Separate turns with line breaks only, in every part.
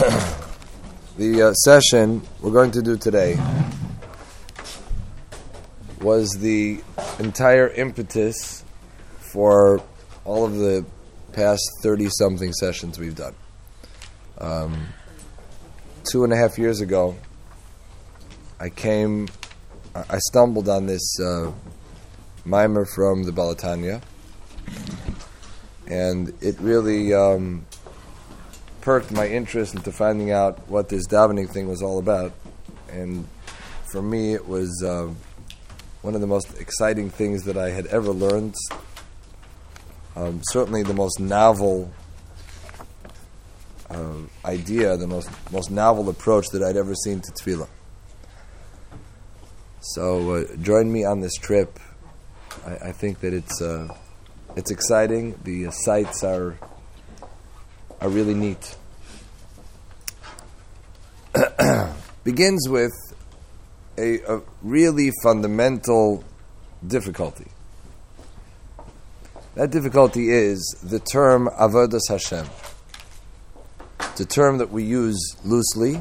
The session we're going to do today was the entire impetus for all of the past 30-something sessions we've done. 2.5 years ago, I stumbled on this mimer from the Balatanya, and it really perked my interest into finding out what this davening thing was all about. And for me, it was one of the most exciting things that I had ever learned. Certainly the most novel idea, the most novel approach that I'd ever seen to tefillah. So join me on this trip. I think that it's exciting. The sights are really neat. Begins with a really fundamental difficulty. That difficulty is the term Avodas Hashem. It's a term that we use loosely.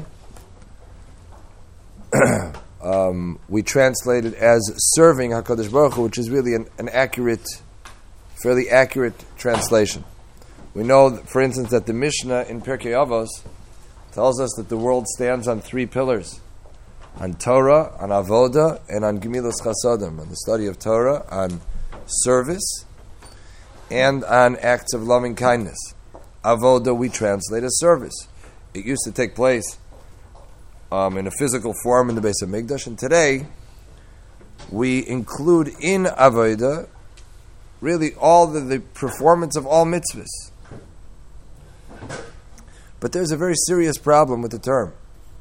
We translate it as serving HaKadosh Baruch Hu, which is really an accurate, fairly accurate translation. We know, for instance, that the Mishnah in Pirkei Avos tells us that the world stands on 3 pillars: on Torah, on Avoda, and on Gemilas Chasadim, on the study of Torah, on service, and on acts of loving kindness. Avoda we translate as service. It used to take place in a physical form in the Beis HaMikdash, and today we include in Avoda really all the performance of all mitzvahs. But there's a very serious problem with the term.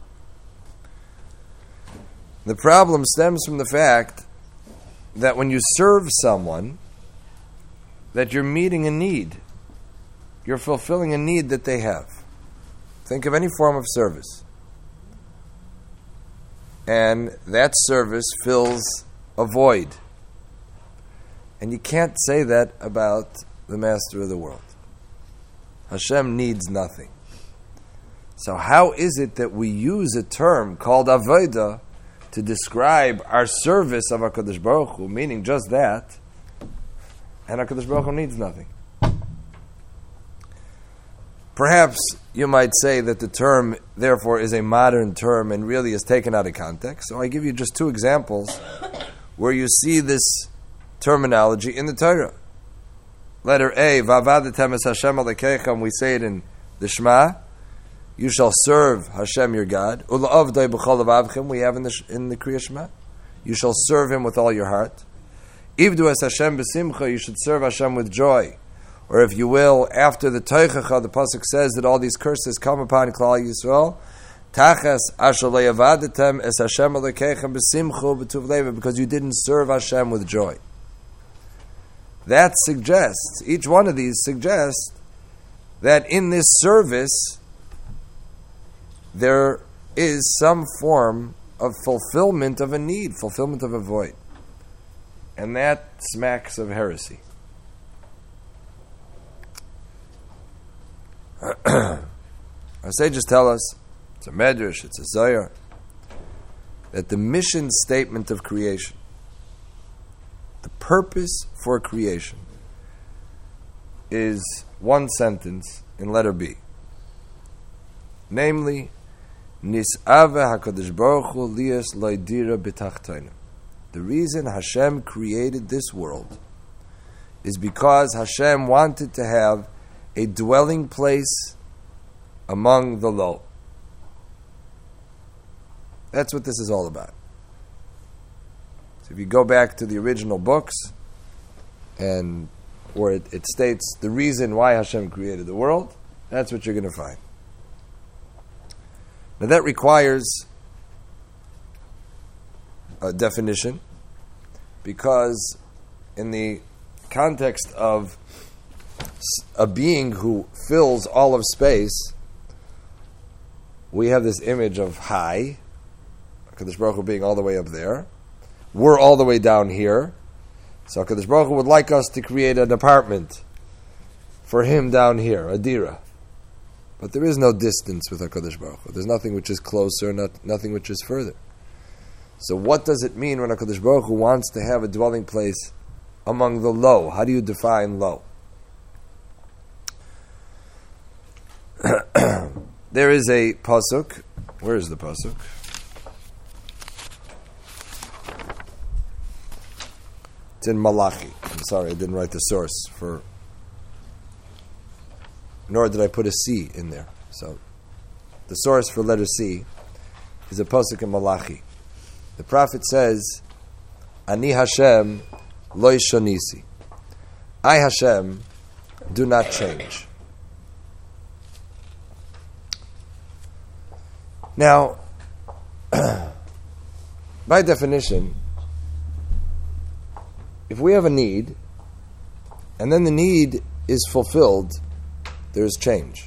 The problem stems from the fact that when you serve someone, that you're meeting a need. You're fulfilling a need that they have. Think of any form of service. And that service fills a void. And you can't say that about the master of the world. Hashem needs nothing. So how is it that we use a term called Avodah to describe our service of HaKadosh Baruch Hu, meaning just that, and HaKadosh Baruch Hu needs nothing? Perhaps you might say that the term, therefore, is a modern term and really is taken out of context. So I give you just 2 examples where you see this terminology in the Torah. Letter A, V'avadatem es Hashem Elokeichem, we say it in the Shema. You shall serve Hashem your God. Ula'avdai b'chol avavchem, we have in the Kriya Shema. You shall serve Him with all your heart. Ivdu es Hashem b'simcha, you should serve Hashem with joy. Or if you will, after the Toichacha, the Pasuk says that all these curses come upon Klal Yisrael. Tachas asher le'avadatem es Hashem Elokeichem b'simcha b'tuv leva, because you didn't serve Hashem with joy. That suggests, each one of these suggests, that in this service there is some form of fulfillment of a need, fulfillment of a void. And that smacks of heresy. Our sages tell us, it's a medrash, it's a zayar, that the mission statement of creation, the purpose for creation, is one sentence in letter B. Namely, Nis'ave HaKadosh Baruch Hu lias lo'idira b'tachtayim. The reason Hashem created this world is because Hashem wanted to have a dwelling place among the low. That's what this is all about. So if you go back to the original books, and where it states the reason why Hashem created the world, that's what you're going to find. Now that requires a definition, because in the context of a being who fills all of space, we have this image of high, HaKadosh Baruch Hu being all the way up there. We're all the way down here. So HaKadosh Baruch Hu would like us to create an apartment for Him down here, a dira. But there is no distance with HaKadosh Baruch Hu. There's nothing which is closer, nothing which is further. So what does it mean when HaKadosh Baruch Hu wants to have a dwelling place among the low? How do you define low? There is a pasuk. Where is the pasuk? It's in Malachi. I'm sorry, I didn't write the source for. Nor did I put a C in there. So, the source for letter C is a pasuk in Malachi. The prophet says, "Ani Hashem lo shonisi." I Hashem do not change. Now, by definition, if we have a need, and then the need is fulfilled, there is change.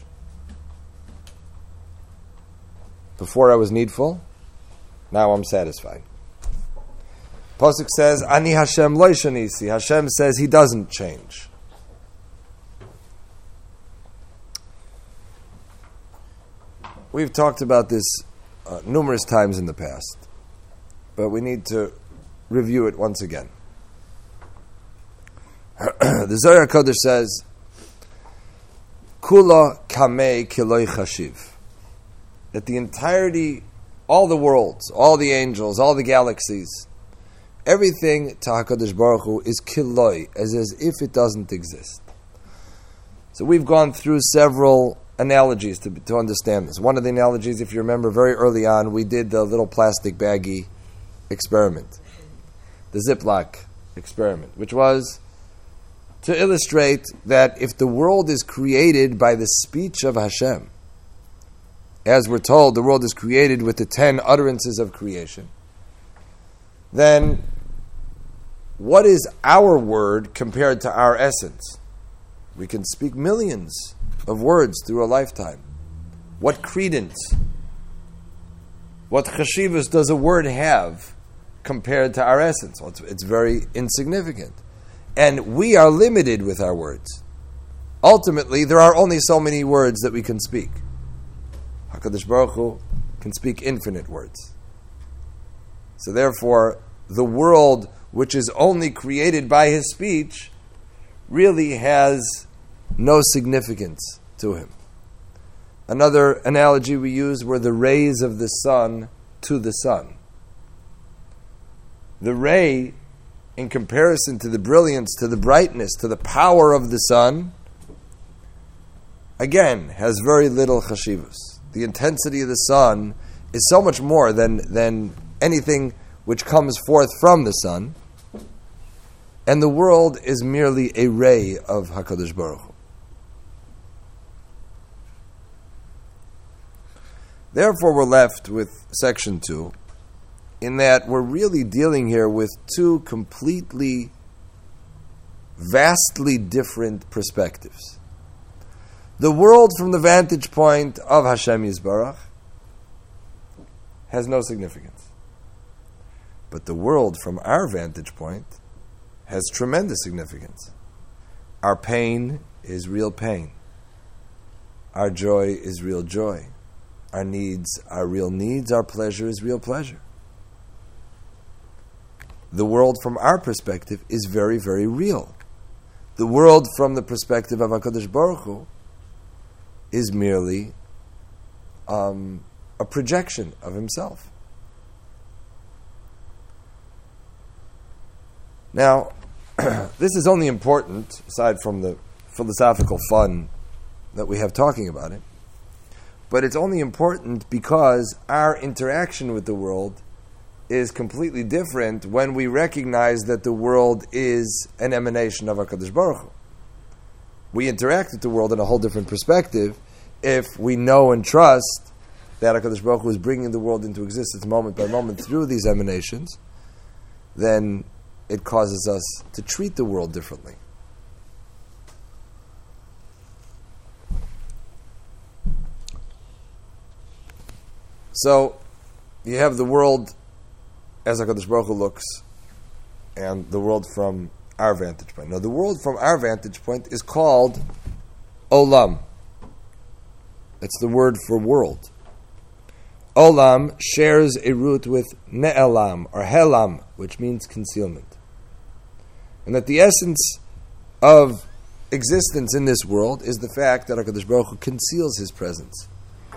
Before I was needful, now I'm satisfied. Pasuk says, Ani Hashem lo shonisi. Hashem says He doesn't change. We've talked about this numerous times in the past, but we need to review it once again. The Zohar HaKadosh says, Kula kamei kiloi chashiv. That the entirety, all the worlds, all the angels, all the galaxies, everything to HaKadosh Baruch Hu is kiloi, as if it doesn't exist. So we've gone through several analogies to understand this. One of the analogies, if you remember very early on, we did the little plastic baggie experiment, the Ziploc experiment, which was to illustrate that if the world is created by the speech of Hashem, as we're told, the world is created with the 10 utterances of creation, then what is our word compared to our essence? We can speak millions of words through a lifetime. What credence, what chashivas does a word have compared to our essence? Well, it's very insignificant. And we are limited with our words. Ultimately, there are only so many words that we can speak. HaKadosh Baruch Hu can speak infinite words. So therefore, the world which is only created by His speech really has no significance to Him. Another analogy we use were the rays of the sun to the sun. The ray, in comparison to the brilliance, to the brightness, to the power of the sun, again, has very little chashivus. The intensity of the sun is so much more than anything which comes forth from the sun, and the world is merely a ray of HaKadosh Baruch Hu. Therefore, we're left with section 2, in that we're really dealing here with two completely, vastly different perspectives. The world from the vantage point of Hashem Yisbarach has no significance. But the world from our vantage point has tremendous significance. Our pain is real pain. Our joy is real joy. Our needs are real needs. Our pleasure is real pleasure. The world from our perspective is very, very real. The world from the perspective of HaKadosh Baruch Hu is merely a projection of Himself. Now, this is only important, aside from the philosophical fun that we have talking about it, but it's only important because our interaction with the world is completely different when we recognize that the world is an emanation of HaKadosh Baruch Hu. We interact with the world in a whole different perspective if we know and trust that HaKadosh Baruch Hu is bringing the world into existence moment by moment through these emanations. Then it causes us to treat the world differently. So, you have the world as HaKadosh Baruch Hu looks, and the world from our vantage point. Now, the world from our vantage point is called Olam. That's the word for world. Olam shares a root with ne'elam or helam, which means concealment. And that the essence of existence in this world is the fact that HaKadosh Baruch Hu conceals His presence.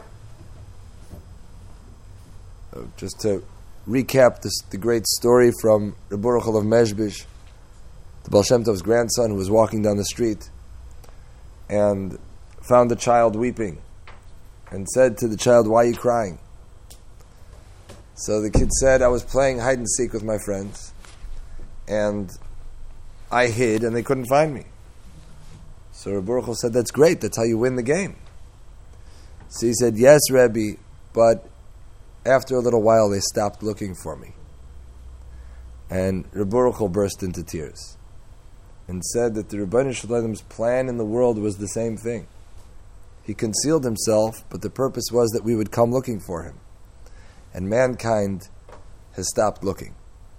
Just to recap the great story from Reb Baruch of Mezhbish, the Baal Shem Tov's grandson, who was walking down the street and found the child weeping and said to the child, "Why are you crying?" So the kid said, "I was playing hide and seek with my friends and I hid and they couldn't find me." So Reb Baruch said, "That's great, that's how you win the game." So he said, "Yes, Rebbe, but after a little while they stopped looking for me." And Reb Baruch burst into tears and said that the Rebbeinu Shalom's plan in the world was the same thing. He concealed himself, but the purpose was that we would come looking for him. And mankind has stopped looking.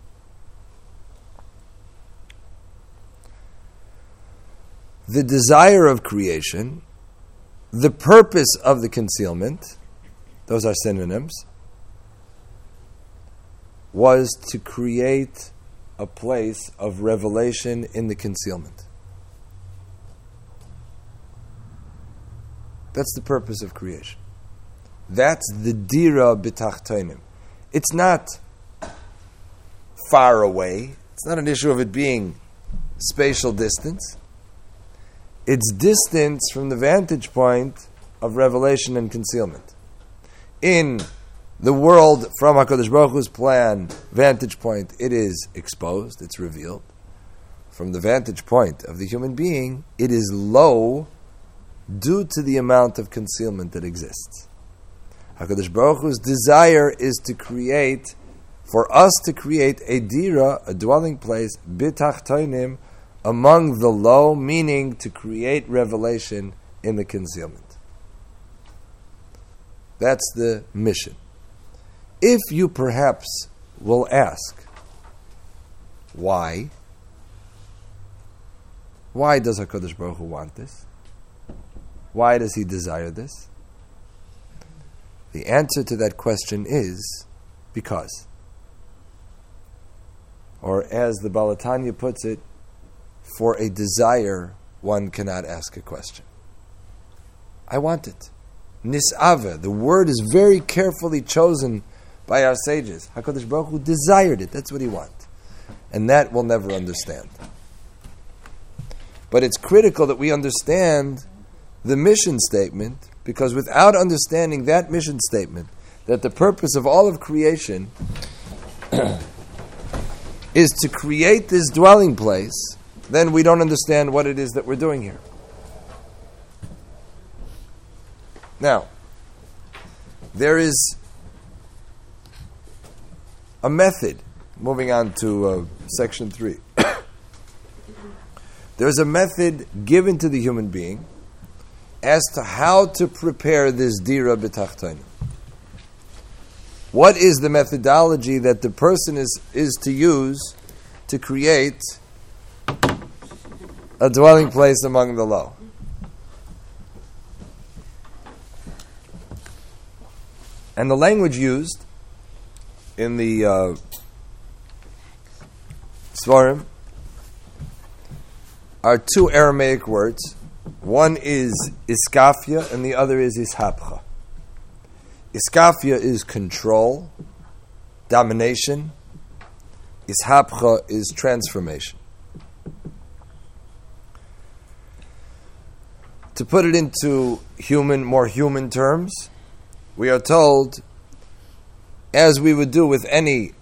The desire of creation, the purpose of the concealment, those are synonyms, was to create a place of revelation in the concealment. That's the purpose of creation. That's the dira b'tachtonim. It's not far away. It's not an issue of it being spatial distance. It's distance from the vantage point of revelation and concealment. In the world, from HaKadosh Baruch Hu's plan, vantage point, it is exposed, it's revealed. From the vantage point of the human being, it is low due to the amount of concealment that exists. HaKadosh Baruch Hu's desire is to create, for us to create a dira, a dwelling place, b'tachtonim, among the low, meaning to create revelation in the concealment. That's the mission. If you perhaps will ask, why? Why does HaKadosh Baruch Hu want this? Why does He desire this? The answer to that question is because. Or as the Baal HaTanya puts it, for a desire, one cannot ask a question. I want it. Nis'ave, the word is very carefully chosen by our sages. HaKadosh Baruch Hu desired it. That's what He wants. And that we'll never understand. But it's critical that we understand the mission statement, because without understanding that mission statement, that the purpose of all of creation is to create this dwelling place, then we don't understand what it is that we're doing here. Now, there is a method, moving on to section 3. There's a method given to the human being as to how to prepare this dira b'tachtonim. What is the methodology that the person is to use to create a dwelling place among the low? And the language used in the Svarim are two Aramaic words. One is iskafia and the other is ishapcha. Iskafia is control, domination. Ishapcha is transformation. To put it into more human terms, we are told, as we would do with any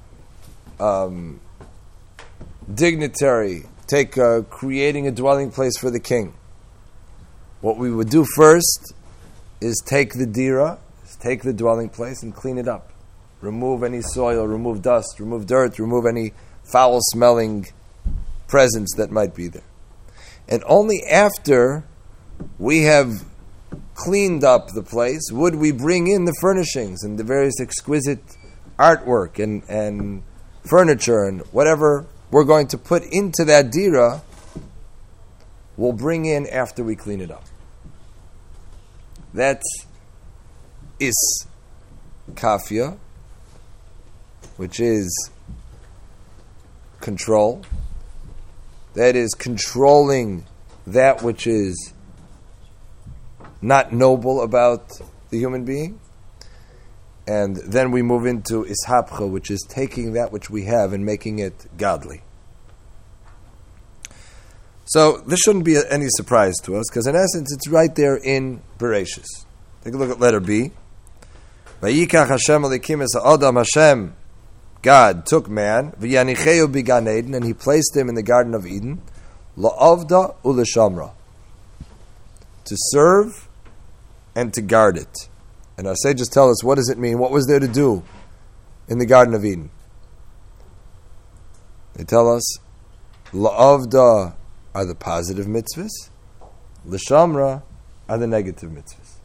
dignitary, creating a dwelling place for the king. What we would do first is take the dira, take the dwelling place and clean it up. Remove any soil, remove dust, remove dirt, remove any foul-smelling presence that might be there. And only after we have cleaned up the place would we bring in the furnishings and the various exquisite artwork and furniture and whatever we're going to put into that dira, we'll bring in after we clean it up. That's is kafia, which is control. That is controlling that which is not noble about the human being. And then we move into ishapcha, which is taking that which we have and making it godly. So this shouldn't be any surprise to us, because in essence it's right there in Bereshis. Take a look at letter B. Vayikach Hashem alikim es ha'adam. Hashem, God, took man, v'yanicheu b'gan Eden, and He placed him in the Garden of Eden, la'avda u'l'shamra, to serve and to guard it. And our sages tell us, what does it mean? What was there to do in the Garden of Eden? They tell us, la'avda are the positive mitzvahs, l'shamra are the negative mitzvahs.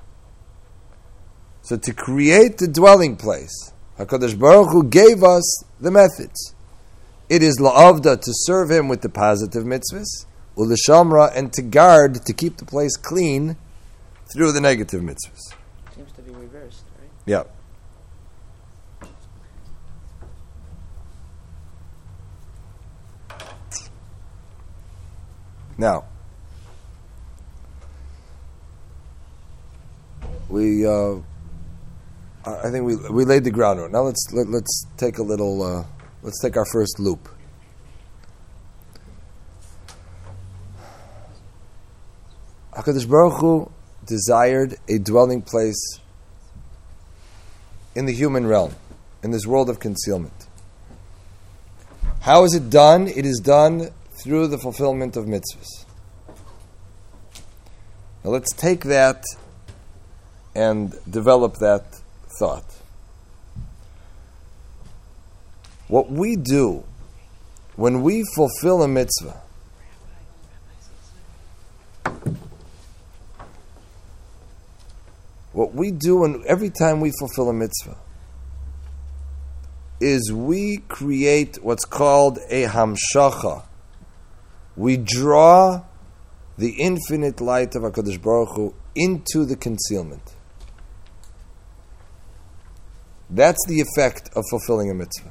So to create the dwelling place, HaKadosh Baruch Hu gave us the methods. It is la'avda, to serve Him with the positive mitzvahs, u'l'shamra, and to guard, to keep the place clean through the negative mitzvahs.
Seems to be reversed, right?
Yeah. Now, I think we laid the groundwork. Now let's take a little. Let's take our first loop. HaKadosh Baruch Hu desired a dwelling place in the human realm, in this world of concealment. How is it done? It is done through the fulfillment of mitzvahs. Now let's take that and develop that thought. What we do when we fulfill a mitzvah, what we do every time we fulfill a mitzvah is we create what's called a hamshacha. We draw the infinite light of HaKadosh Baruch Hu into the concealment. That's the effect of fulfilling a mitzvah.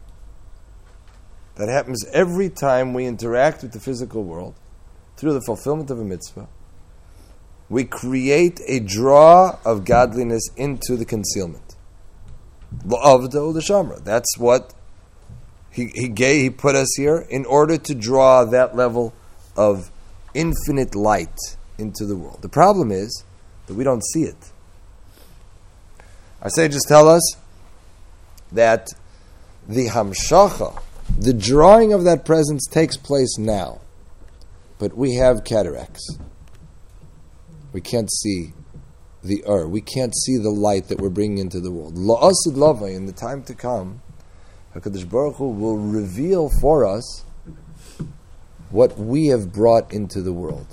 That happens every time we interact with the physical world through the fulfillment of a mitzvah. We create a draw of godliness into the concealment. L'avda u'l'shamra. That's what he put us here in order to draw that level of infinite light into the world. The problem is that we don't see it. Our sages tell us that the hamshacha, the drawing of that presence, takes place now. But we have cataracts. We can't see the we can't see the light that we're bringing into the world. La'asid lavai, in the time to come, HaKadosh Baruch Hu will reveal for us what we have brought into the world.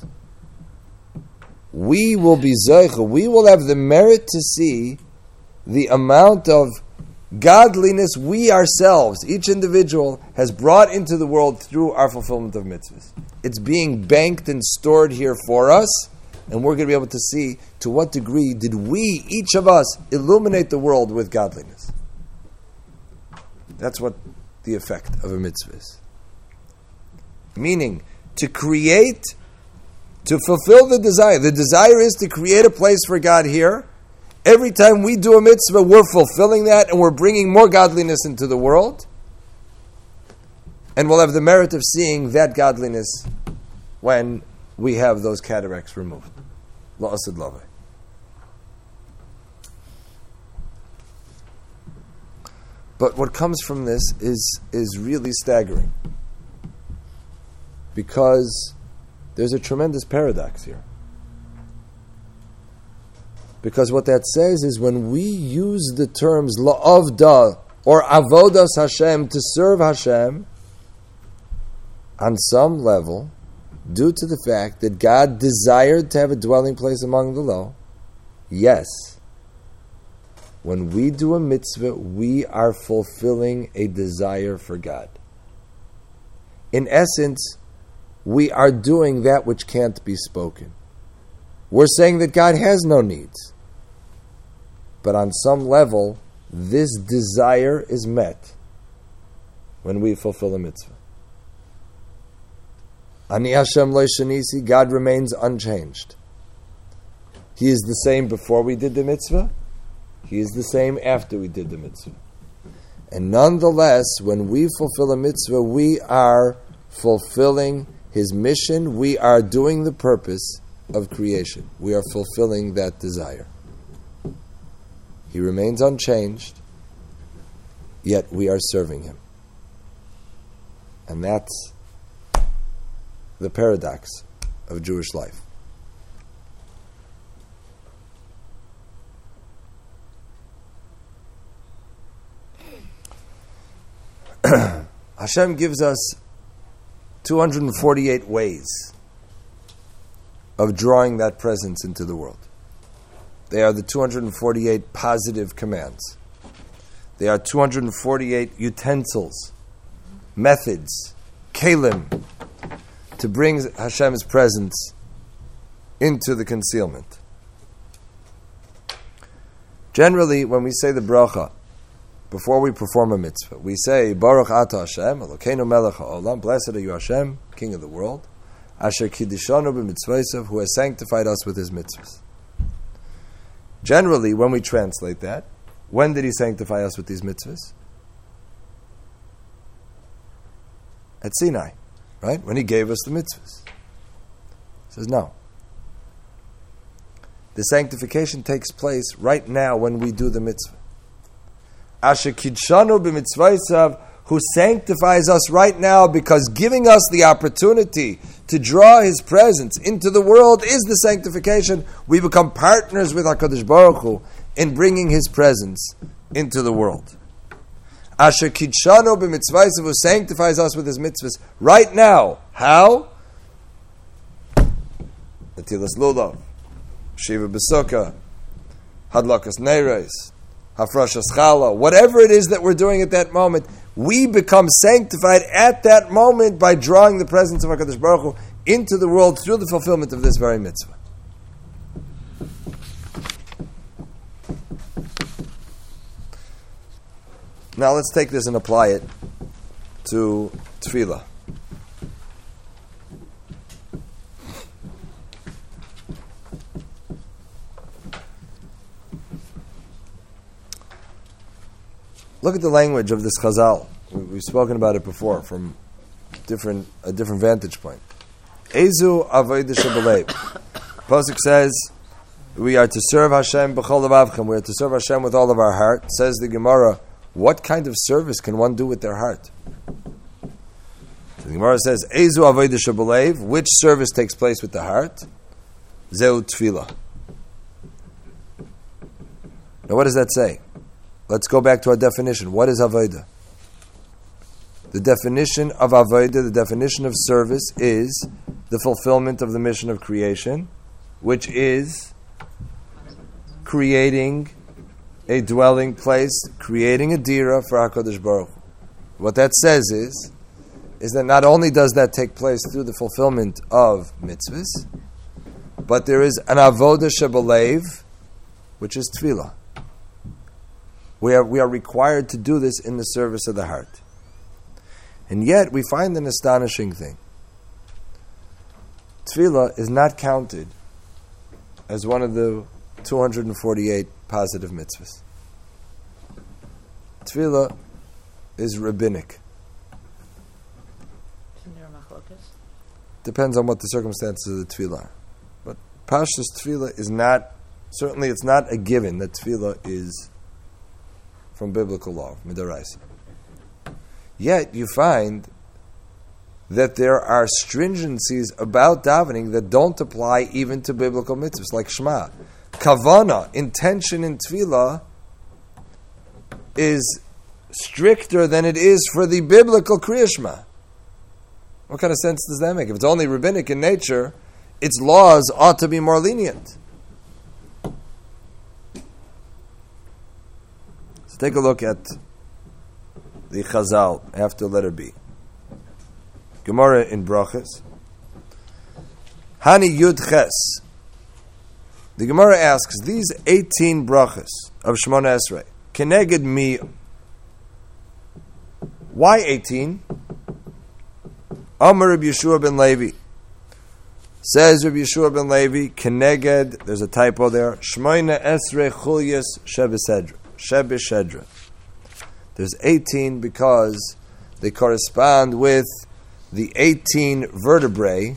We will be zeicha, we will have the merit to see the amount of godliness we ourselves, each individual, has brought into the world through our fulfillment of mitzvahs. It's being banked and stored here for us, and we're going to be able to see to what degree did we, each of us, illuminate the world with godliness. That's what the effect of a mitzvah is. Meaning, to create, to fulfill the desire. The desire is to create a place for God here. Every time we do a mitzvah, we're fulfilling that, and we're bringing more godliness into the world. And we'll have the merit of seeing that godliness when we have those cataracts removed. La'asid lavai. But what comes from this is really staggering. Because there's a tremendous paradox here. Because what that says is when we use the terms la'avda or avodas Hashem, to serve Hashem, on some level, due to the fact that God desired to have a dwelling place among the low, yes, when we do a mitzvah, we are fulfilling a desire for God. In essence, we are doing that which can't be spoken. We're saying that God has no needs. But on some level, this desire is met when we fulfill a mitzvah. Ani Hashem lo shenisi, God remains unchanged. He is the same before we did the mitzvah. He is the same after we did the mitzvah. And nonetheless, when we fulfill a mitzvah, we are fulfilling His mission. We are doing the purpose of creation. We are fulfilling that desire. He remains unchanged, yet we are serving Him. And that's the paradox of Jewish life. Hashem gives us 248 ways of drawing that presence into the world. They are the 248 positive commands. They are 248 utensils, methods, kelim, to bring Hashem's presence into the concealment. Generally, when we say the bracha, before we perform a mitzvah, we say, Baruch Ata Hashem, Elokeinu melech ha'olam, blessed are you Hashem, King of the world, Asher kiddishanu b'mitzvosav, who has sanctified us with His mitzvahs. Generally, when we translate that, when did He sanctify us with these mitzvahs? At Sinai, right? When He gave us the mitzvahs. He says, no. The sanctification takes place right now when we do the mitzvah. Asher kidshanu b'mitzvosav, who sanctifies us right now, because giving us the opportunity to draw His presence into the world is the sanctification. We become partners with HaKadosh Baruch Hu in bringing His presence into the world. Asher kidshanu b'mitzvosav, who sanctifies us with His mitzvahs right now. How? Netilas lulav, Shiva b'sukkah, Hadlakas neiros, Hafrashas challah, whatever it is that we're doing at that moment, we become sanctified at that moment by drawing the presence of HaKadosh Baruch Hu into the world through the fulfillment of this very mitzvah. Now let's take this and apply it to tefillah. Look at the language of this Chazal. We've spoken about it before from a different vantage point. Ezu avodah shebelev. Pasuk says, we are to serve Hashem b'chol levavchem. We are to serve Hashem with all of our heart. Says the Gemara, what kind of service can one do with their heart? So the Gemara says, Ezu avodah shebelev. Which service takes place with the heart? Zeu tefillah. Now what does that say? Let's go back to our definition. What is avodah? The definition of avodah, the definition of service, is the fulfillment of the mission of creation, which is creating a dwelling place, creating a dira for HaKadosh Baruch Hu. What that says is that not only does that take place through the fulfillment of mitzvahs, but there is an avodah shebelev, which is tefillah. We are required to do this in the service of the heart. And yet, we find an astonishing thing. Tefillah is not counted as one of the 248 positive mitzvahs. Tefillah is rabbinic.
Isn't there a machlokas?
Depends on what the circumstances of the tefillah are. But Pashtus tefillah is not, certainly it's not a given that tefillah is from biblical law, midaraisa. Yet you find that there are stringencies about davening that don't apply even to biblical mitzvahs, like Shema. Kavana, intention in tefillah, is stricter than it is for the biblical Kriya Shema. What kind of sense does that make? If it's only rabbinic in nature, its laws ought to be more lenient. Take a look at the Chazal after letter B. Gemara in Brachas. Hani Yud Ches. The Gemara asks, these 18 brachas of Shemona Esrei, keneged mi, why 18? Amar Rabbi Yeshua ben Levi. Says Rabbi Yeshua ben Levi, keneged, there's a typo there, Shemona Esrei chulyas shebeshedra. There's 18 because they correspond with the 18 vertebrae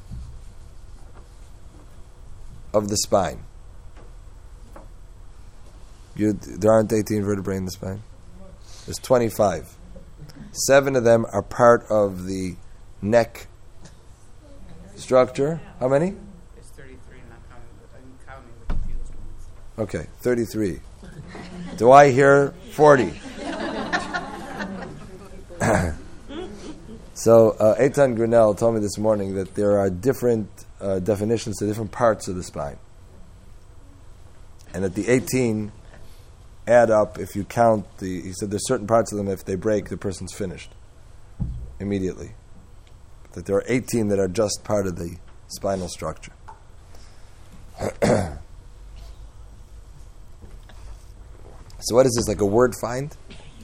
of the spine. There aren't 18 vertebrae in the spine? There's 25. 7 of them are part of the neck structure. How many?
It's 33, not counting, but I'm counting the confused ones.
Okay, 33. Do I hear 40? So, Eitan Grinnell told me this morning that there are different definitions to different parts of the spine. And that the 18 add up if you count he said there's certain parts of them, if they break, the person's finished immediately. But that there are 18 that are just part of the spinal structure. So what is this, like a word find?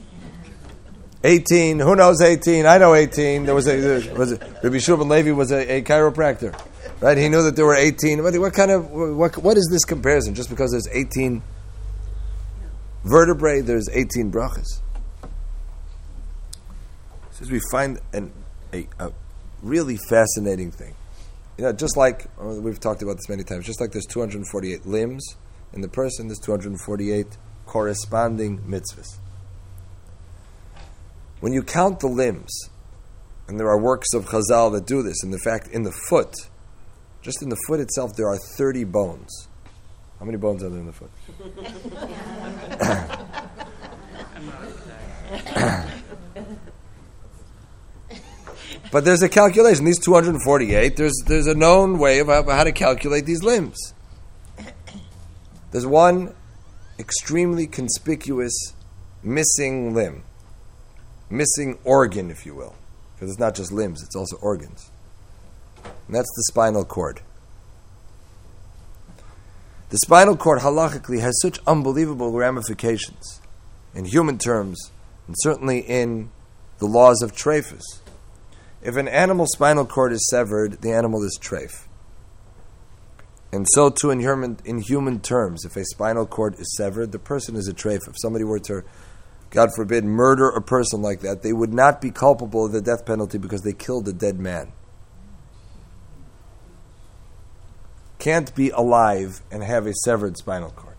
18, who knows 18? I know 18. Rabbi Yeshua ben Levi was a chiropractor, right? He knew that there were 18. What is this comparison? Just because there's 18 vertebrae, there's 18 brachas. Says we find a really fascinating thing. Just like, we've talked about this many times, just like there's 248 limbs in the person, there's 248 corresponding mitzvahs. When you count the limbs, and there are works of Chazal that do this, and in fact, in the foot, just in the foot itself, there are 30 bones. How many bones are there in the foot? But there's a calculation. These 248, there's a known way of how to calculate these limbs. There's one extremely conspicuous missing limb. Missing organ, if you will. Because it's not just limbs, it's also organs. And that's the spinal cord. The spinal cord, halachically, has such unbelievable ramifications in human terms, and certainly in the laws of treifus. If an animal's spinal cord is severed, the animal is treif. And so too in human terms, if a spinal cord is severed, the person is a treif. If somebody were to, God forbid, murder a person like that, they would not be culpable of the death penalty because they killed a dead man. Can't be alive and have a severed spinal cord.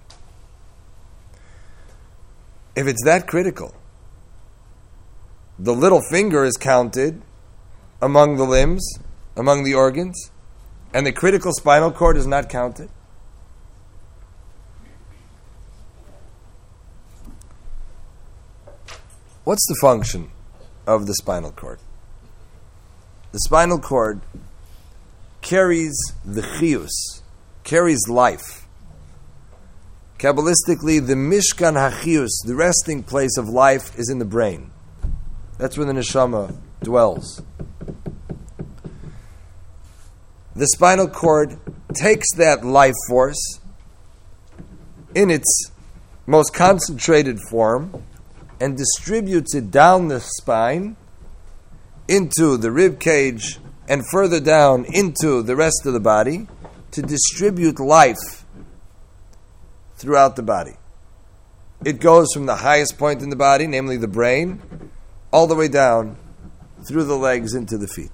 If it's that critical, the little finger is counted among the limbs, among the organs, and the critical spinal cord is not counted. What's the function of the spinal cord? The spinal cord carries the chiyus, carries life. Kabbalistically, the mishkan hachiyus, the resting place of life, is in the brain. That's where the neshama dwells. The spinal cord takes that life force in its most concentrated form and distributes it down the spine into the rib cage and further down into the rest of the body to distribute life throughout the body. It goes from the highest point in the body, namely the brain, all the way down through the legs into the feet.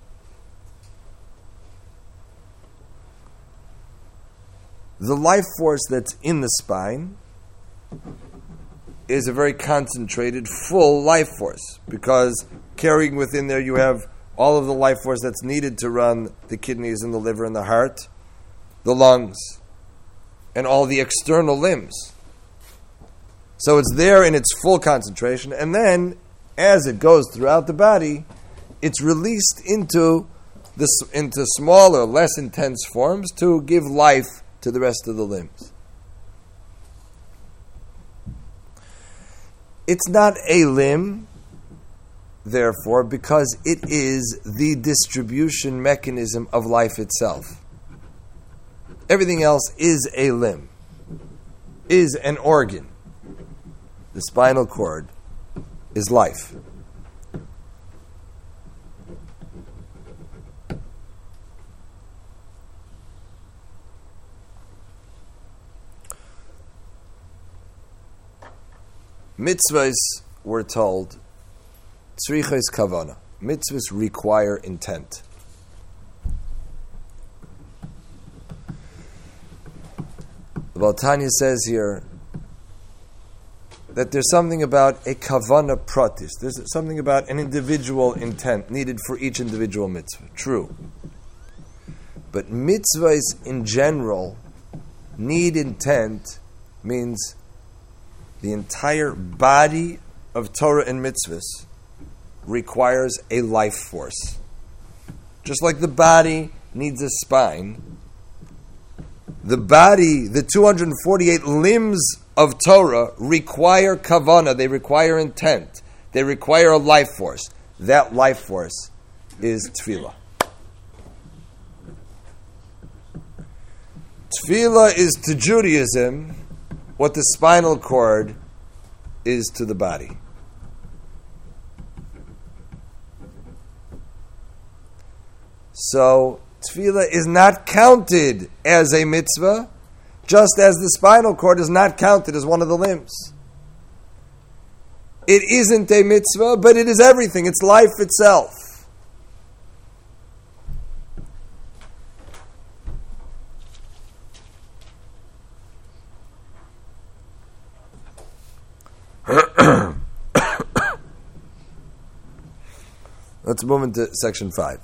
The life force that's in the spine is a very concentrated, full life force, because carrying within there you have all of the life force that's needed to run the kidneys and the liver and the heart, the lungs, and all the external limbs. So it's there in its full concentration, and then as it goes throughout the body, it's released into smaller, less intense forms to give life to the rest of the limbs. It's not a limb, therefore, because it is the distribution mechanism of life itself. Everything else is a limb, is an organ. The spinal cord is life. Mitzvahs, we're told, tzrichos kavana. Mitzvahs require intent. The Baal Tanya says here that there's something about a kavana pratis. There's something about an individual intent needed for each individual mitzvah. True. But mitzvahs in general need intent, means the entire body of Torah and mitzvahs requires a life force. Just like the body needs a spine, the body, the 248 limbs of Torah require kavana, they require intent, they require a life force. That life force is tefillah. Tefillah is to Judaism what the spinal cord is to the body. So, tefillah is not counted as a mitzvah, just as the spinal cord is not counted as one of the limbs. It isn't a mitzvah, but it is everything. It's life itself. Let's move into section 5.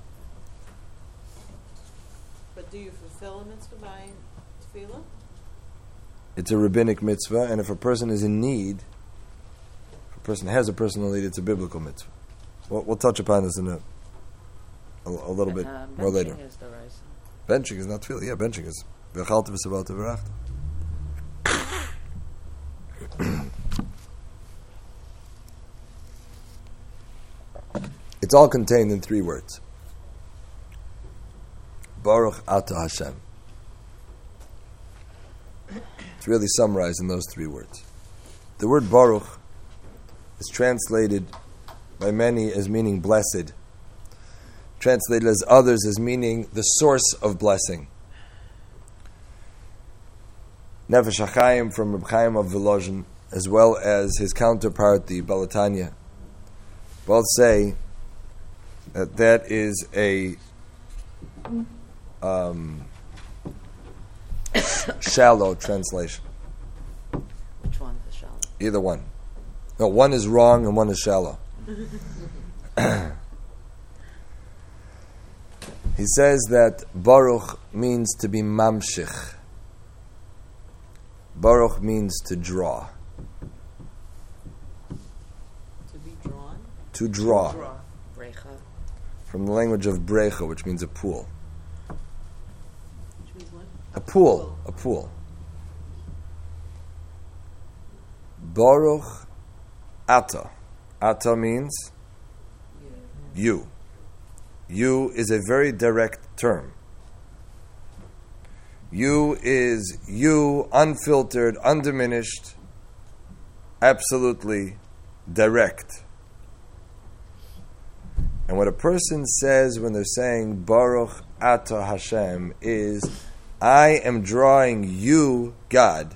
But do you fulfill a mitzvah by tefillah?
It's a rabbinic mitzvah, and if a person is in need, if a person has a personal need, it's a biblical mitzvah. We'll touch upon this in a little bit more later.
Benching is the rise.
Benching is not tefillah. Yeah, benching is v'chalta v'savalta v'rachta. It's all contained in 3 words. Baruch Ata Hashem. It's really summarized in those 3 words. The word Baruch is translated by many as meaning blessed, translated as others as meaning the source of blessing. Nefesh HaChaim from Reb Chaim of Volozhin, as well as his counterpart, the Baal Tanya, both say that is a shallow translation.
Which one's the shallow?
Either one. No, one is wrong and one is shallow. He says that Baruch means to be mamshich. Baruch means to draw.
To be drawn?
To draw.
Brecha.
From the language of brecha, which means a pool.
Which means what?
A pool. A pool. Baruch Ata. Ata means you. You is a very direct term. You is you, unfiltered, undiminished, absolutely direct. And what a person says when they're saying Baruch Ata Hashem is, I am drawing you, God,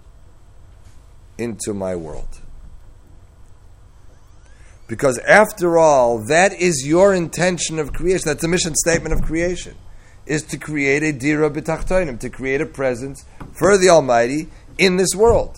into my world. Because after all, that is your intention of creation. That's the mission statement of creation, is to create a dira b'tachtonim, to create a presence for the Almighty in this world.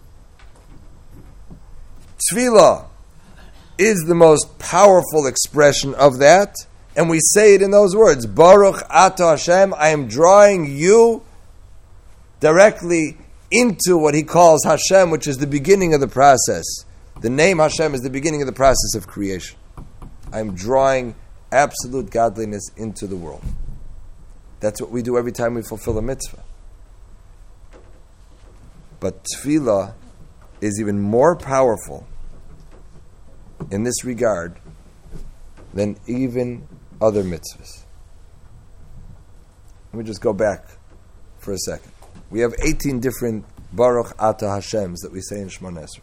Tefillah is the most powerful expression of that, and we say it in those words, Baruch Ata Hashem, I am drawing you directly into what he calls Hashem, which is the beginning of the process. The name Hashem is the beginning of the process of creation. I am drawing absolute godliness into the world. That's what we do every time we fulfill a mitzvah. But tefillah is even more powerful in this regard than even other mitzvahs. Let me just go back for a second. We have 18 different Baruch Ata Hashems that we say in Shemona Esrei.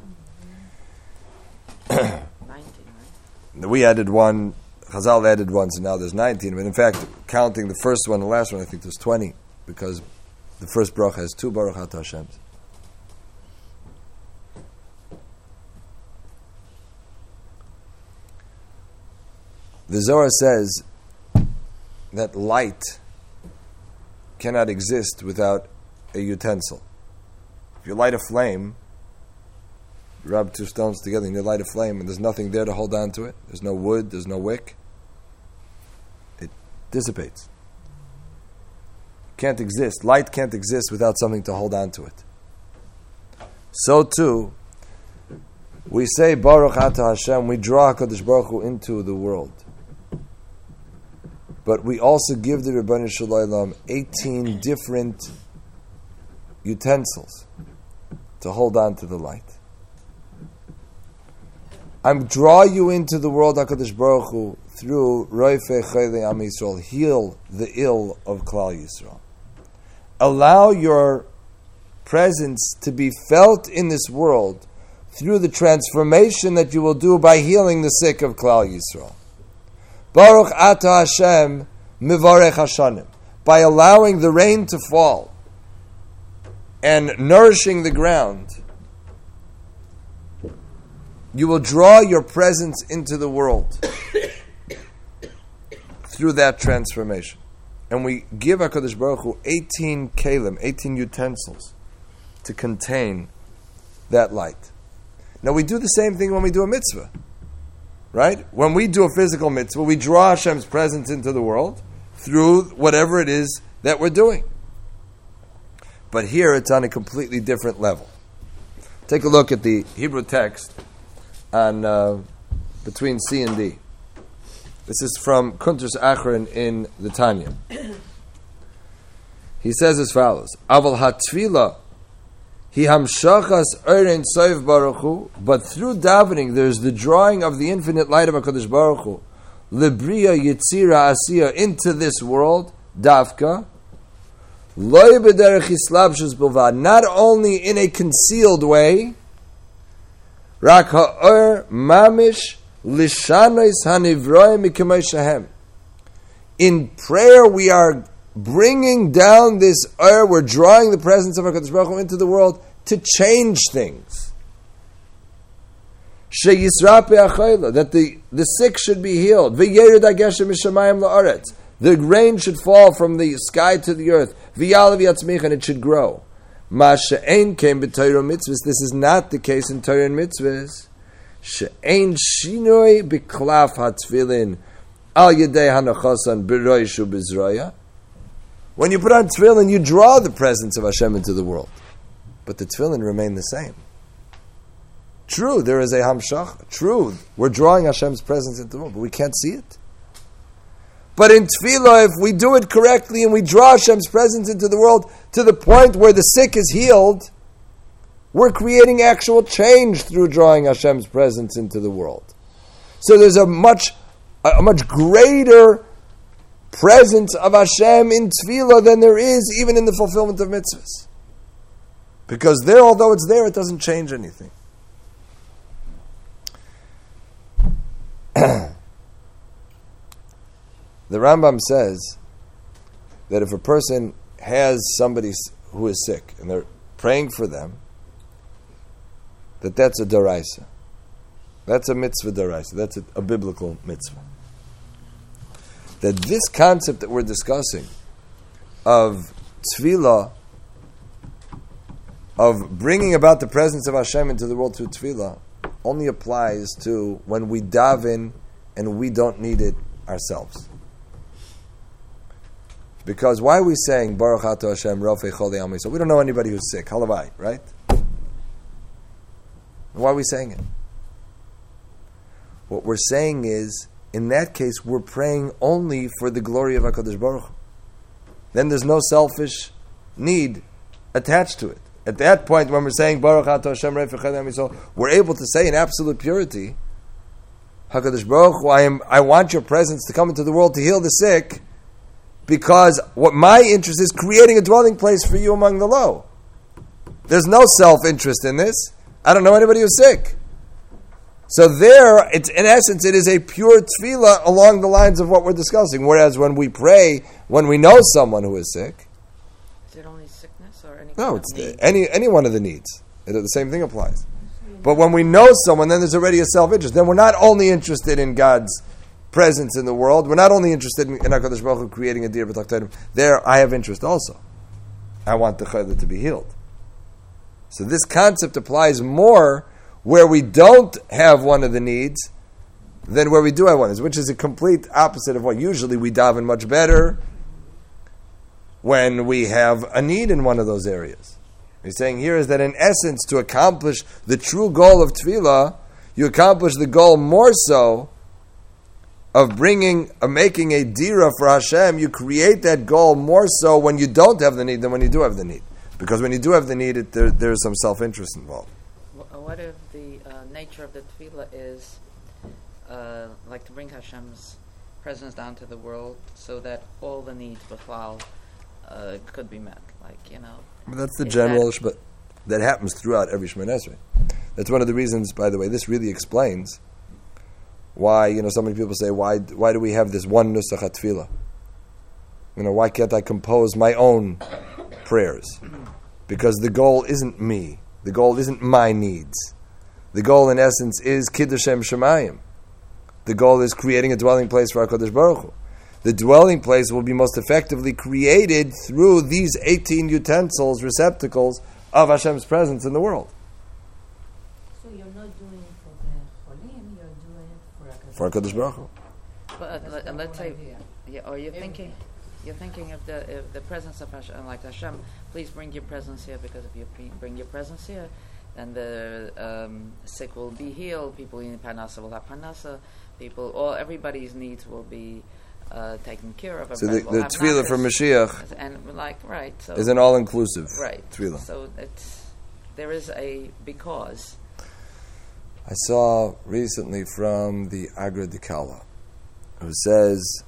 19, right?
We added one, Chazal added one, so now there's 19. But in fact, counting the first one and the last one, I think there's 20, because the first Baruch has 2 Baruch Ata Hashems. The Zohar says that light cannot exist without a utensil. If you light a flame, you rub 2 stones together and you light a flame and there's nothing there to hold on to it, there's no wood, there's no wick, it dissipates. Can't exist. Light can't exist without something to hold on to it. So too, we say Baruch Ata Hashem, we draw HaKadosh Baruch Hu into the world. But we also give the Rebbeinu Shalom 18 different utensils to hold on to the light. I'm draw you into the world, HaKadosh Baruch Hu, through Roifei Chayli Am Yisrael, heal the ill of Klal Yisrael. Allow your presence to be felt in this world through the transformation that you will do by healing the sick of Klal Yisrael. Baruch Ata Hashem Mivarech Hashanim. By allowing the rain to fall and nourishing the ground, you will draw your presence into the world through that transformation. And we give HaKadosh Baruch Hu 18 kelim, 18 utensils to contain that light. Now we do the same thing when we do a mitzvah. Right? When we do a physical mitzvah, we draw Hashem's presence into the world through whatever it is that we're doing. But here it's on a completely different level. Take a look at the Hebrew text on between C and D. This is from Kuntres Achron in the Tanya. He says as follows: Aval hatfila Hi hamshachas orein soif Baruch Hu, but through davening there's the drawing of the infinite light of HaKadosh Baruch Hu, Libriya Yitzira Asiya, into this world, Dafka, Loi b'derech hislabshus bilvad, not only in a concealed way, Rak ha'or mamish lishanois hanivroim mikamei shehem. In prayer we are bringing down this we're drawing the presence of HaKadosh Baruch Hu into the world to change things. That the sick should be healed. The rain should fall from the sky to the earth. And it should grow. This is not the case in Torah and mitzvahs. She'ein shinoi b'klaf hatfilin al yedei hanachasan b'roishu b'zroya. When you put on tefillin, you draw the presence of Hashem into the world. But the tefillin remain the same. True, there is a hamshach. True, we're drawing Hashem's presence into the world, but we can't see it. But in tefillah, if we do it correctly and we draw Hashem's presence into the world to the point where the sick is healed, we're creating actual change through drawing Hashem's presence into the world. So there's a much greater presence of Hashem in tefillah than there is even in the fulfillment of mitzvahs. Because there, although it's there, it doesn't change anything. The Rambam says that if a person has somebody who is sick and they're praying for them, that's a daraisa. That's a mitzvah daraisa. That's a biblical mitzvah. That this concept that we're discussing of tefillah, of bringing about the presence of Hashem into the world through tefillah, only applies to when we daven and we don't need it ourselves. Because why are we saying Baruch Ata Hashem Rofei Choli Am Yisrael? We don't know anybody who's sick. Halavai, right? Why are we saying it? What we're saying is, in that case, we're praying only for the glory of HaKadosh Baruch Hu. Then there's no selfish need attached to it. At that point, when we're saying Baruch Ata Hashem Rofei Choli Am Yisrael, we're able to say in absolute purity, HaKadosh Baruch Hu, I want your presence to come into the world to heal the sick, because what my interest is creating a dwelling place for you among the low. There's no self-interest in this. I don't know anybody who's sick. So there, it's in essence, it is a pure tefillah along the lines of what we're discussing. Whereas when we pray, when we know someone who is sick,
is it only sickness or any?
no, it's any one of the needs. The same thing applies. But when we know someone, then there's already a self-interest. Then we're not only interested in God's presence in the world. We're not only interested in HaKadosh Baruch Hu creating a dir b'tachtonim. There, I have interest also. I want the chayla to be healed. So this concept applies more where we don't have one of the needs than where we do have one, which is a complete opposite of what usually we daven much better when we have a need in one of those areas. He's saying here is that in essence, to accomplish the true goal of tefillah, you accomplish the goal more so of making a dira for Hashem. You create that goal more so when you don't have the need than when you do have the need. Because when you do have the need, there's some self-interest involved.
What if the nature of the tefillah is like to bring Hashem's presence down to the world so that all the needs could be met? Like,
But that's the general, but that happens throughout every Shemoneh Esrei. That's one of the reasons, by the way, this really explains why, so many people say, why do we have this one nusach tefillah? Why can't I compose my own prayers? Because the goal isn't me. The goal isn't my needs. The goal, in essence, is Kiddush Shem Shemayim. The goal is creating a dwelling place for HaKadosh Baruch Hu. The dwelling place will be most effectively created through these 18 utensils, receptacles of Hashem's presence in the world.
So you're not doing it for the Cholim, you're doing it
For HaKadosh Baruch Hu.
But let's say, or you're thinking of the presence of Hashem, like Hashem, please bring your presence here, because if you bring your presence here, then the sick will be healed, people in Parnasa will have Parnasa, everybody's needs will be taken care of.
So the tefillah for Mashiach is an all-inclusive tefillah.
So there is because.
I saw recently from the Agra Dikala, who says,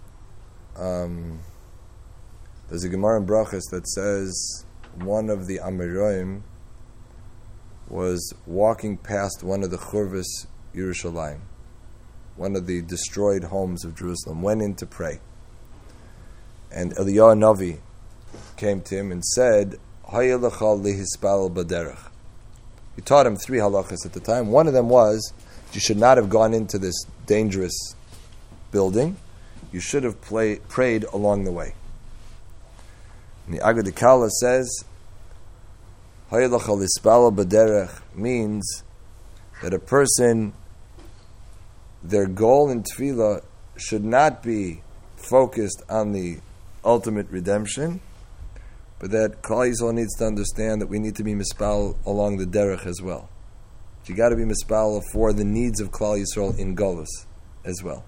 there's a Gemara in Brachos that says one of the Amiroim was walking past one of the Churvas Yerushalayim, one of the destroyed homes of Jerusalem, went in to pray. And Eliyahu Navi came to him and said, Hayya lecha lihispal b'derech. He taught him 3 halachas at the time. One of them was, you should not have gone into this dangerous building. You should have prayed along the way. And the Agra Dikala says, Hayya lecha lihispal b'derech means that a person, their goal in tefillah should not be focused on the ultimate redemption, but that Klal Yisrael needs to understand that we need to be mispal along the derech as well. You got to be mispal for the needs of Klal Yisrael in Golus as well.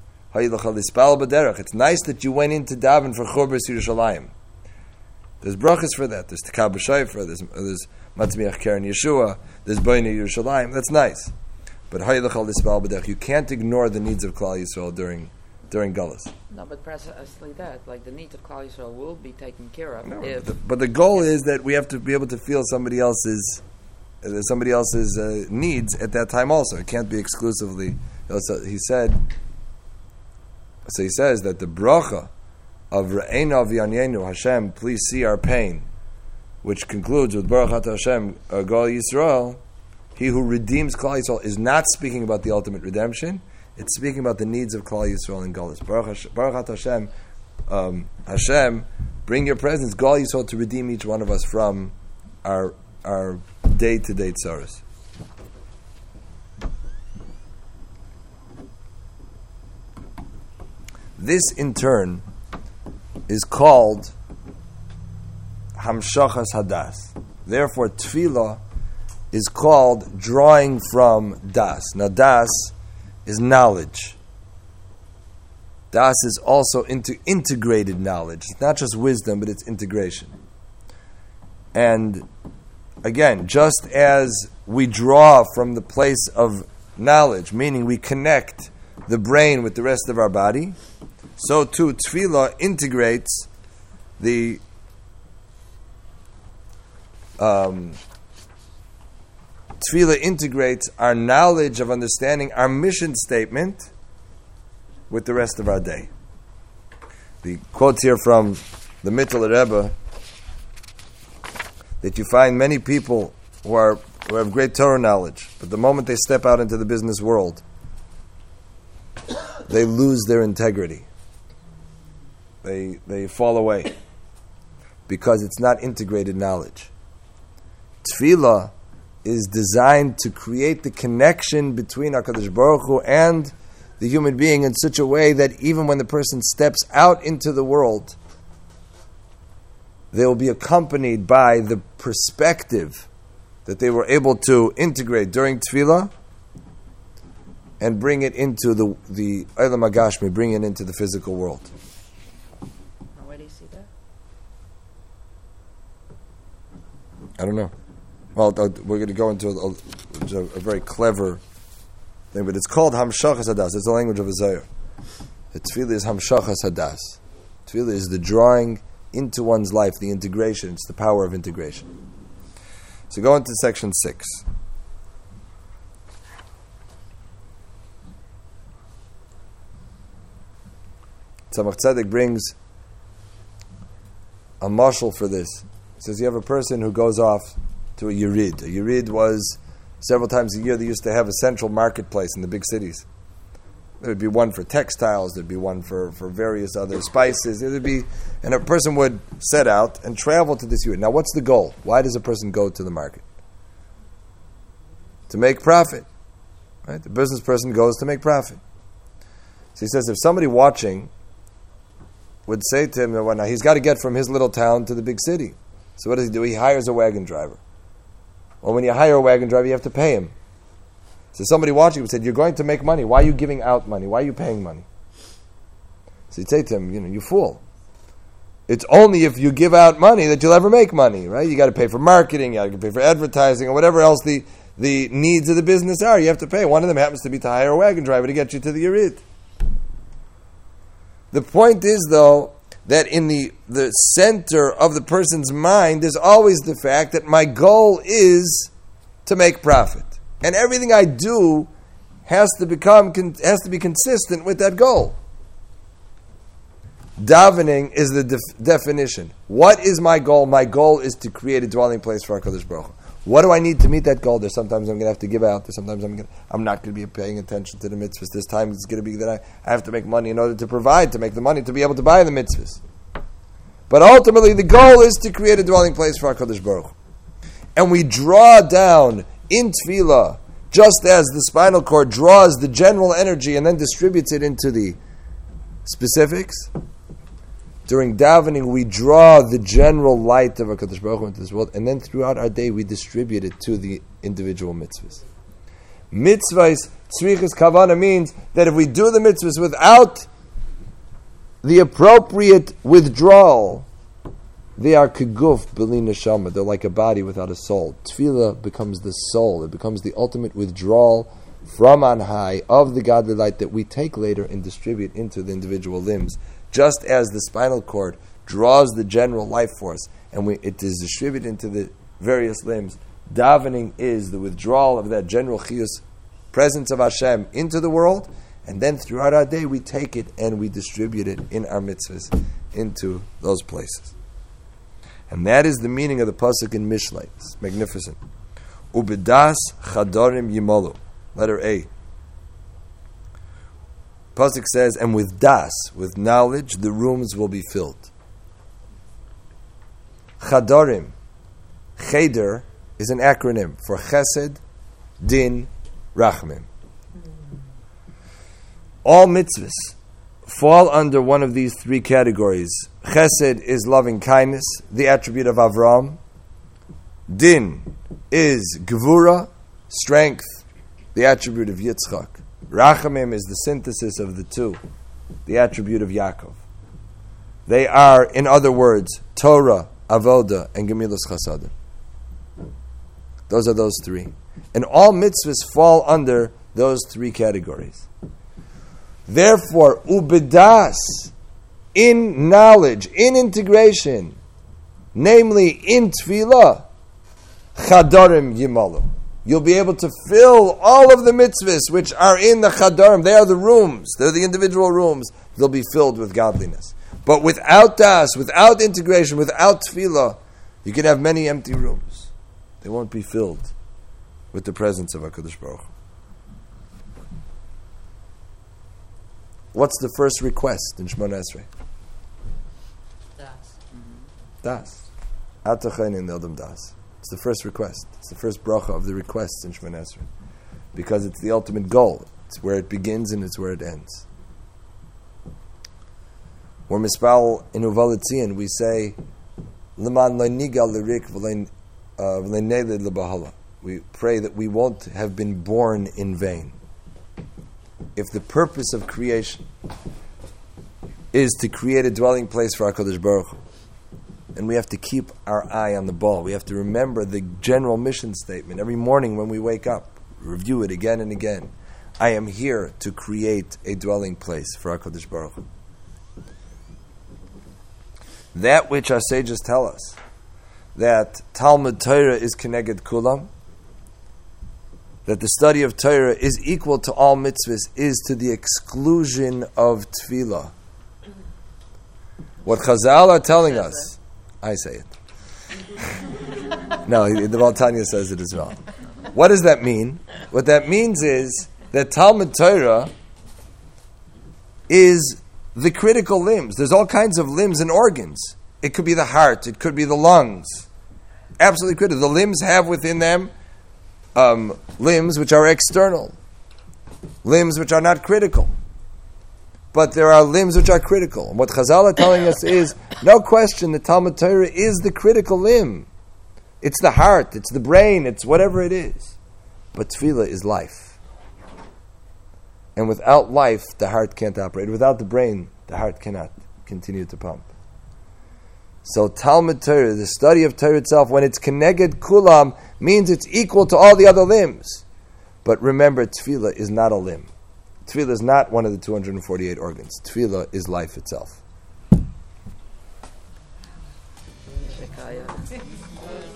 It's nice that you went into daven for Churvas Yerushalayim. There's brachas for that. There's Tekab B'Shayfer. There's Matzmiach Keren Yeshua. There's B'nai Yerushalayim. That's nice. But you can't ignore the needs of Klal Yisrael during Gullus.
No, but precisely that, like the needs of Klal Yisrael will be taken care of.
But the goal is that we have to be able to feel somebody else's needs at that time also. It can't be exclusively. So he says that the bracha of Re'ena v'Yanyenu, Hashem, please see our pain, which concludes with Baruch Atah Hashem, Gal Yisrael. He who redeems Klal Yisrael is not speaking about the ultimate redemption. It's speaking about the needs of Klal Yisrael and Galus. Baruch Atah Hashem, Hashem, bring your presence, Gal Yisrael, to redeem each one of us from our day-to-day tzaros. This, in turn, is called Hamshachas Hadas. Therefore, Tefillah is called drawing from Das. Now, Das is knowledge. Das is also integrated knowledge. It's not just wisdom, but it's integration. And again, just as we draw from the place of knowledge, meaning we connect the brain with the rest of our body, so too tefillah integrates the tefillah integrates our knowledge of understanding our mission statement with the rest of our day. The quotes here from the Mittler Rebbe that you find many people who have great Torah knowledge, but the moment they step out into the business world, they lose their integrity. They fall away because it's not integrated knowledge. Tefillah is designed to create the connection between HaKadosh Baruch Hu and the human being in such a way that even when the person steps out into the world, they will be accompanied by the perspective that they were able to integrate during Tefillah and bring it into the Olam HaGashmi, bring it into the physical world.
Where do you see that?
I don't know. Well, we're going to go into a very clever thing, but it's called Hamshachas Hadas. It's the language of Isaiah. The Tefillah is Hamshachas Hadas. Tefillah is the drawing into one's life, the integration. It's the power of integration. So go into section 6. Tzemach Tzedek brings a mashal for this. He says you have a person who goes off to a Yerid. A Yerid was several times a year they used to have a central marketplace in the big cities. There would be one for textiles, there'd be one for various other spices. And a person would set out and travel to this Yerid. Now what's the goal? Why does a person go to the market? To make profit. Right? The business person goes to make profit. So he says if somebody watching would say to him, well, now he's got to get from his little town to the big city. So what does he do? He hires a wagon driver. Well, when you hire a wagon driver, you have to pay him. So somebody watching would say, you're going to make money. Why are you giving out money? Why are you paying money? So he'd say to him, you fool. It's only if you give out money that you'll ever make money, right? You got to pay for marketing, you got to pay for advertising, or whatever else the needs of the business are. You have to pay. One of them happens to be to hire a wagon driver to get you to the Yerid. The point is, though, that in the center of the person's mind is always the fact that my goal is to make profit. And everything I do has to be consistent with that goal. Davening is the definition. What is my goal? My goal is to create a dwelling place for HaKadosh Baruch Hu. What do I need to meet that goal? There's sometimes I'm going to have to give out. There's sometimes I'm not going to be paying attention to the mitzvahs. This time it's going to be that I have to make money in order to provide, to make the money to be able to buy the mitzvahs. But ultimately the goal is to create a dwelling place for HaKadosh Baruch Hu. And we draw down in tefillah, just as the spinal cord draws the general energy and then distributes it into the specifics. During davening, we draw the general light of HaKadosh Baruch Hu into this world, and then throughout our day, we distribute it to the individual mitzvahs. Mitzvahs, tzrichas kavana means that if we do the mitzvahs without the appropriate withdrawal, they are keguf b'li neshama. They're like a body without a soul. Tefillah becomes the soul. It becomes the ultimate withdrawal from on high of the godly light that we take later and distribute into the individual limbs. Just as the spinal cord draws the general life force and it is distributed into the various limbs, davening is the withdrawal of that general chiyus, presence of Hashem into the world, and then throughout our day we take it and we distribute it in our mitzvahs into those places. And that is the meaning of the pasuk in Mishlei. It's magnificent. Ubedas chadorim yimolu. Letter A. Pasuk says, and with das, with knowledge, the rooms will be filled. Chadorim. Cheder is an acronym for Chesed, Din, Rachmim. All mitzvahs fall under one of these three categories. Chesed is loving kindness, the attribute of Avram. Din is Gevura, strength, the attribute of Yitzchak. Rachamim is the synthesis of the two, the attribute of Yaakov. They are, in other words, Torah, Avoda, and Gemilas Chasadim. Those are those three. And all mitzvahs fall under those three categories. Therefore, ubedas, in knowledge, in integration, namely in tefillah, chadarim yimalu. You'll be able to fill all of the mitzvahs which are in the chadarim. They are the rooms. They're the individual rooms. They'll be filled with godliness. But without das, without integration, without tefillah, you can have many empty rooms. They won't be filled with the presence of HaKadosh Baruch Hu. What's the first request in Shemona Esrei? Das. Atachayin Neldam Das. It's the first request. It's the first bracha of the requests in Shemona Esrei. Because it's the ultimate goal. It's where it begins and it's where it ends. We're mispal in Uvaletzion, we say, L'man lo nigal lirik v'le'neled l'bahala. We pray that we won't have been born in vain. If the purpose of creation is to create a dwelling place for HaKadosh Baruch Hu, and we have to keep our eye on the ball. We have to remember the general mission statement every morning when we wake up. Review it again and again. I am here to create a dwelling place for HaKadosh Baruch Hu. That which our sages tell us, that Talmud Torah is keneged kulam, that the study of Torah is equal to all mitzvahs, is to the exclusion of tefillah. What Chazal are telling us, I say it. No, the Baal Tanya says it as well. What does that mean? What that means is that Talmud Torah is the critical limbs. There's all kinds of limbs and organs. It could be the heart. It could be the lungs. Absolutely critical. The limbs have within them limbs which are external. Limbs which are not critical. But there are limbs which are critical. And what Chazal are telling us is, no question, the Talmud Torah is the critical limb. It's the heart, it's the brain, it's whatever it is. But tefillah is life. And without life, the heart can't operate. Without the brain, the heart cannot continue to pump. So Talmud Torah, the study of Torah itself, when it's keneged kulam, means it's equal to all the other limbs. But remember, tefillah is not a limb. Tefillah is not one of the 248 organs. Tefillah is life itself.